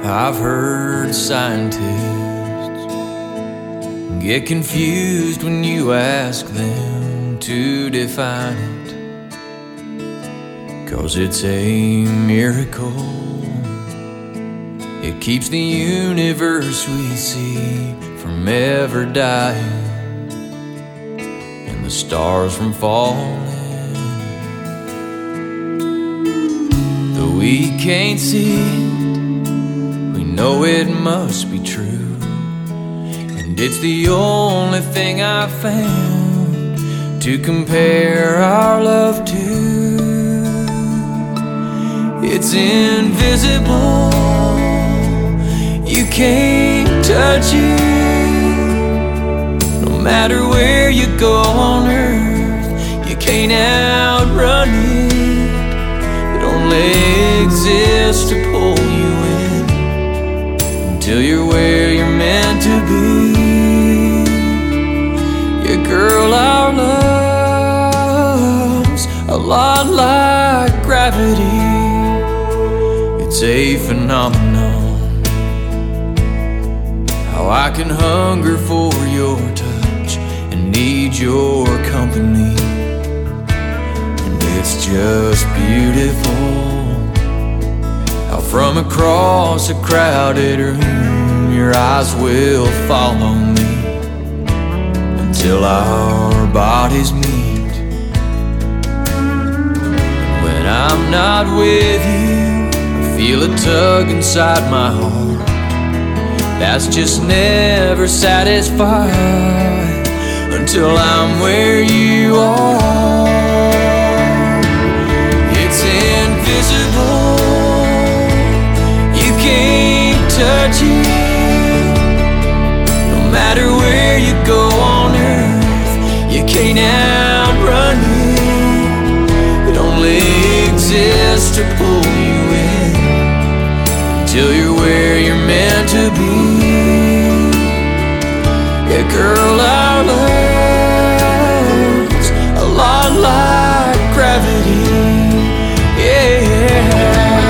I've heard scientists get confused when you ask them to define it, 'cause it's a miracle. It keeps the universe we see from ever dying and the stars from falling. Though we can't see it, we know it must be true, and it's the only thing I've found to compare our love to. It's invisible, you can't touch it. No matter where you go on earth, you can't outrun it. It only exists to pull you in until you're where you're meant to be. Yeah, girl, our love's a lot like gravity. It's a phenomenon. How I can hunger for your touch and need your company, and it's just beautiful how from across a crowded room your eyes will follow me until our bodies meet. When I'm not with you, I feel a tug inside my heart that's just never satisfied until I'm where you are. It's invisible, you can't touch it. No matter where you go on earth, you can't outrun it. It only exists to pull you in until you're where you're meant to be. Yeah, girl, our love's a lot like gravity. Yeah.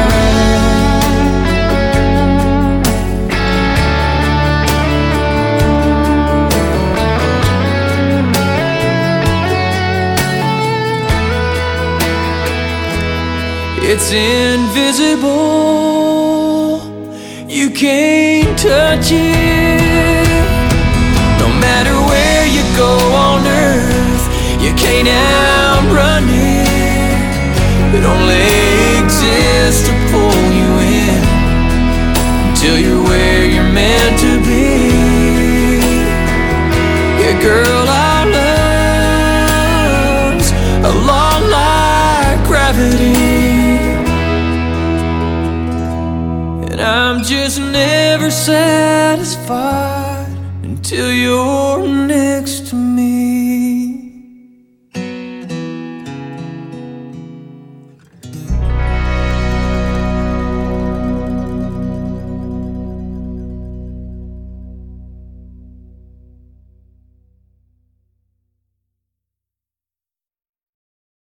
It's invisible, you can't touch it. No matter where you go on earth, you can't outrun it. It only exists to pull you in until you're where you're meant to be. Yeah, girl, our love's a lot like gravity. And I'm just never satisfied until you're next to me.